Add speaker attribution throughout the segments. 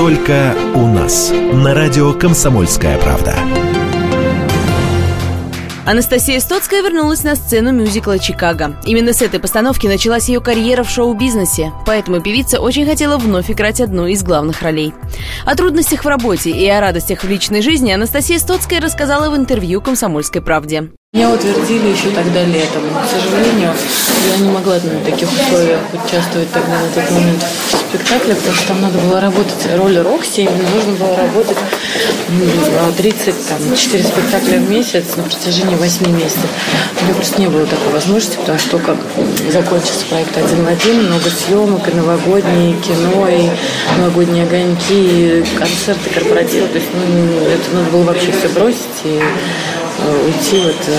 Speaker 1: Только у нас. На радио «Комсомольская правда».
Speaker 2: Анастасия Стоцкая вернулась на сцену мюзикла «Чикаго». Именно с этой постановки началась ее карьера в шоу-бизнесе, поэтому певица очень хотела вновь играть одну из главных ролей. О трудностях в работе и о радостях в личной жизни Анастасия Стоцкая рассказала в интервью «Комсомольской правде».
Speaker 3: Меня утвердили еще тогда летом. К сожалению, я не могла на таких условиях участвовать тогда на тот момент в спектакле, потому что там надо было работать роль Рокси, и мне нужно было работать 34 спектакля в месяц на протяжении 8 месяцев. У меня просто не было такой возможности, потому что только закончился проект «Один в один», много съемок, и новогодние, и кино, и новогодние огоньки, и концерты, корпоративы. То есть это надо было вообще все бросить и уйти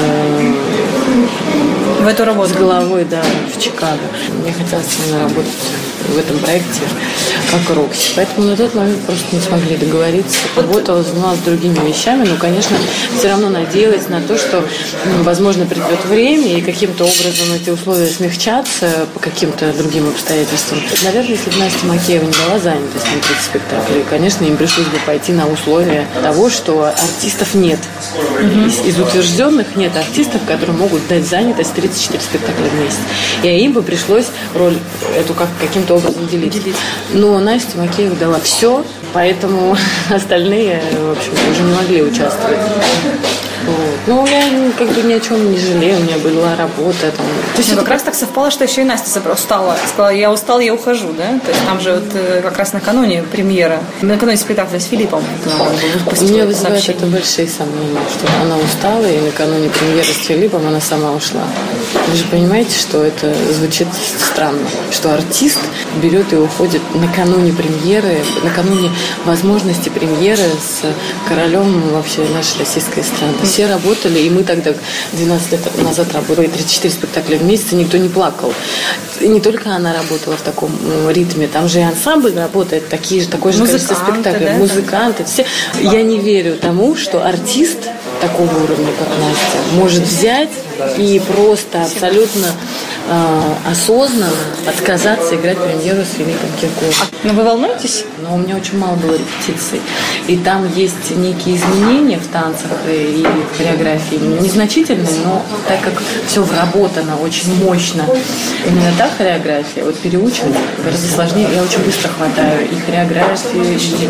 Speaker 2: в эту работу
Speaker 3: с головой, да, в Чикаго. Мне хотелось именно работать в этом проекте как Рокси. Поэтому на тот момент просто не смогли договориться. Работала, занималась другими вещами, но, конечно, все равно надеялась на то, что, возможно, придет время, и каким-то образом эти условия смягчатся по каким-то другим обстоятельствам. Наверное, если бы Настя Макеева не дала занятость на 30 спектаклей, конечно, им пришлось бы пойти на условия того, что артистов нет. Из утвержденных нет артистов, которые могут дать занятость 34 спектакля в месяц. И им бы пришлось роль эту каким-то образом делить. Но Настя Макеева дала все, поэтому остальные, в общем-то, уже не могли участвовать. Вот. Ну, я ни о чем не жалею, у меня была работа. Там.
Speaker 4: То есть как раз так совпало, что еще и Настя устала. Сказала, я устала, я ухожу, да? То есть там же как раз накануне премьера, накануне спектакля с Филиппом.
Speaker 3: У меня вызывает это большие сомнения, что она устала, и накануне премьеры с Филиппом она сама ушла. Вы же понимаете, что это звучит странно, что артист берет и уходит накануне премьеры, накануне возможности премьеры с королем вообще нашей российской эстрады. Все работали, и мы тогда 12 лет назад работали 34 спектакля в месяц, и никто не плакал. И не только она работала в таком ритме, там же и ансамбль работает, такое же количество спектаклей, да? Музыканты, все. Я не верю тому, что артист такого уровня, как Настя, может взять и просто абсолютно осознанно отказаться играть премьеру с Филиппом Киркоровым.
Speaker 4: Но вы волнуетесь?
Speaker 3: Но у меня очень мало было репетиций. И там есть некие изменения в танцах и в хореографии. Незначительные, но так как все вработано очень мощно, именно та хореография, вот переучивать гораздо сложнее. Я очень быстро хватаю и хореографию,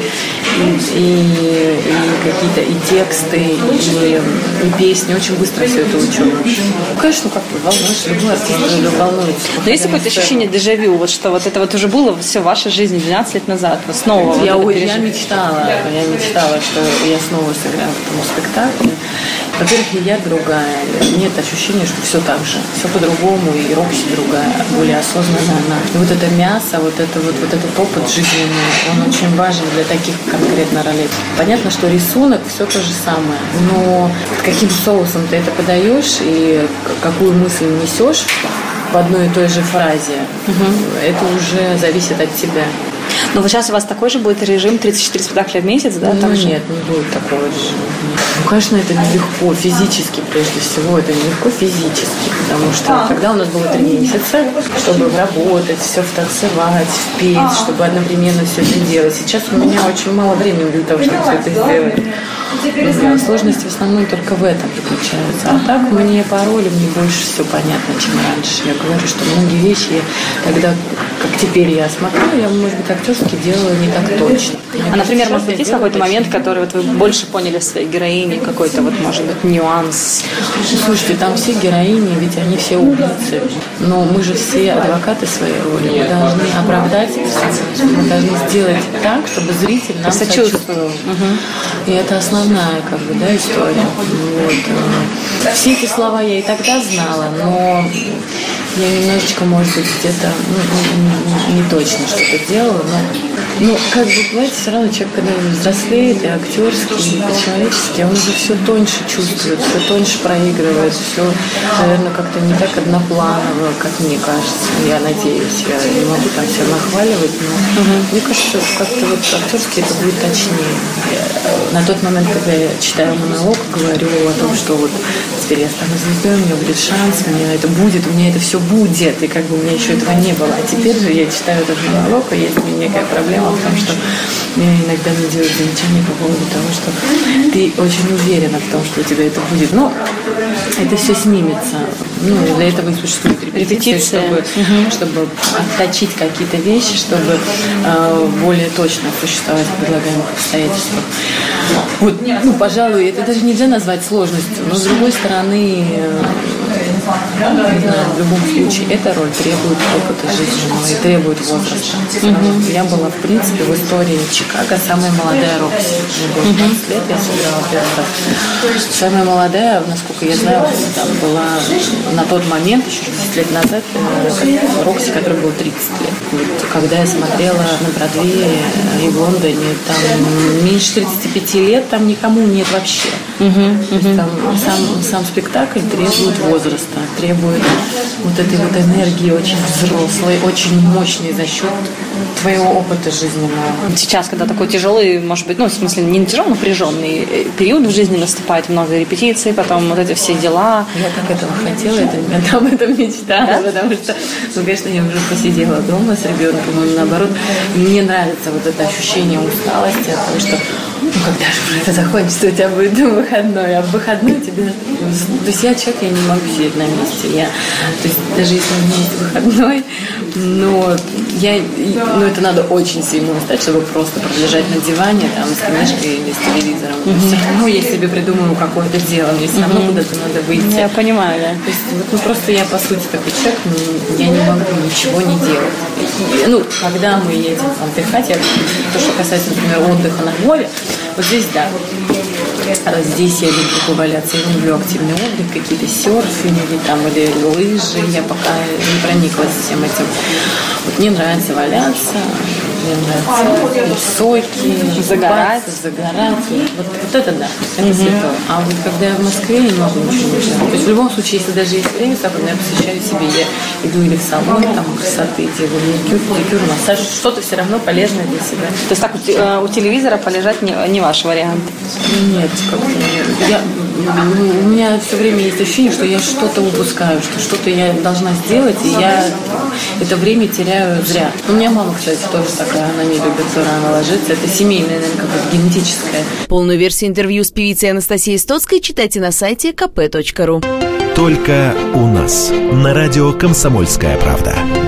Speaker 3: и какие-то и тексты, и песни. Очень быстро все это учу. Ну, конечно, как бы волнуешься, любой артист волнуется.
Speaker 4: Но есть какое-то ощущение дежавю, вот что вот это вот уже было все в вашей жизни 12 лет назад, вот снова
Speaker 3: я мечтала, что я снова сыграю в этом спектакле. Во-первых, и я другая, нет ощущения, что все так же, все по-другому, и Рокси другая, более осознанная она. И вот это мясо, вот этот опыт жизненный, он очень важен для таких конкретно ролей. Понятно, что рисунок все то же самое, но каким соусом ты это подаешь и какую мысль несешь в одной и той же фразе, это уже зависит от тебя.
Speaker 4: Но вот сейчас у вас такой же будет режим 34 спектакля в месяц, да?
Speaker 3: Ну, нет, не будет такого режима. Ну, конечно, это нелегко физически, прежде всего, это нелегко физически, потому что тогда у нас было 3 месяца, чтобы работать, все втанцевать, впеть, чтобы одновременно все это делать. Сейчас у меня очень мало времени для того, чтобы все это сделать. Сложность в основном только в этом заключается. А так мне по роли мне больше все понятно, чем раньше. Я говорю, что многие вещи, когда, как теперь я смотрю, я, может быть, актерски делала не так точно.
Speaker 4: А, например, может быть, есть какой-то момент, который вот вы больше поняли в своей героине, какой-то вот, может быть, нюанс?
Speaker 3: Слушайте, там все героини, ведь они все убийцы. Но мы же все адвокаты своей роли. Мы должны оправдать, мы должны сделать так, чтобы зритель нам сочувствовал. И это основная, как бы, да, история. Вот. Все эти слова я и тогда знала, но я немножечко, может быть, где-то не точно что-то делала, но как бы, понимаете, все равно человек, когда взрослеет, и актерский, и по-человечески, он уже все тоньше чувствует, все тоньше проигрывает, все, наверное, как-то не так однопланово, как мне кажется, я надеюсь, я не могу там все нахваливать, но мне кажется, как-то вот актерски это будет точнее. На тот момент, когда я читаю монолог, говорю о том, что вот теперь я стану звездой, у меня будет шанс, у меня это будет, у меня это все будет, и как бы у меня еще этого не было. А теперь же я читаю этот монолог, и есть у меня некая проблема в том, что меня иногда мне делают замечания по поводу того, что ты очень уверена в том, что у тебя это будет. Но это все снимется. Ну, для этого и существует репетиция, чтобы отточить какие-то вещи, чтобы более точно существовать в предлагаемых обстоятельствах. Вот, ну, пожалуй, это даже нельзя назвать сложностью, но с другой стороны, в любом случае, эта роль требует опыта жизненного и требует возраста. Я была, в принципе, в истории Чикаго самая молодая Рокси. Мне было 15 лет, я сыграла первый раз. Самая молодая, насколько я знаю, там была на тот момент, еще 10 лет назад, Рокси, которой было 30 лет. Вот, когда я смотрела на Бродвее и в Лондоне, там меньше 35 лет, там никому нет вообще. То есть, там сам спектакль требует возраста, требует вот этой вот энергии очень взрослой, очень мощной за счет твоего опыта жизненного.
Speaker 4: Сейчас, когда такой тяжелый, может быть, ну, в смысле, не тяжелый, напряженный период в жизни наступает, много репетиций, потом вот эти все дела.
Speaker 3: Я так этого хотела, я об этом мечтала, да? Потому что, ну, конечно, я уже посидела дома с ребенком, и наоборот, мне нравится вот это ощущение усталости от того, что ну, когда же уже это закончится, у тебя будет выходной, а в выходной тебе... То есть я человек, я не могу сидеть на месте. То есть даже если у меня есть выходной, но это надо очень сильно устать, чтобы просто пролежать на диване там, с книжкой или с телевизором. Все равно я себе придумаю какое-то дело, мне все равно куда-то надо выйти.
Speaker 4: Я понимаю, да.
Speaker 3: То есть просто я, по сути, такой человек, я не могу ничего не делать. Когда мы едем отдыхать, то, что касается, например, отдыха на море, вот здесь, да. Здесь я люблю поваляться, я люблю активный отдых, какие-то серфинги или лыжи. Я пока не прониклась всем этим. Вот мне нравится валяться, мне нравится соки, загорать. Вот это да, это святое. А вот когда я в Москве, я не могу ничего делать. То есть в любом случае, если даже есть время свободное, я посвящаю себе, я иду или в салон, там красоты, делаю маникюр, массаж, что-то все равно полезное для себя.
Speaker 4: То есть так у телевизора полежать не ваш вариант?
Speaker 3: Нет, у меня все время есть ощущение, что я что-то упускаю, что что-то я должна сделать, и я это время теряю зря. У меня мама, кстати, тоже такая, она не любит рано ложиться. Это семейное, наверное, какое-то генетическое.
Speaker 2: Полную версию интервью с певицей Анастасией Стоцкой читайте на сайте kp.ru.
Speaker 1: Только у нас. На радио «Комсомольская правда».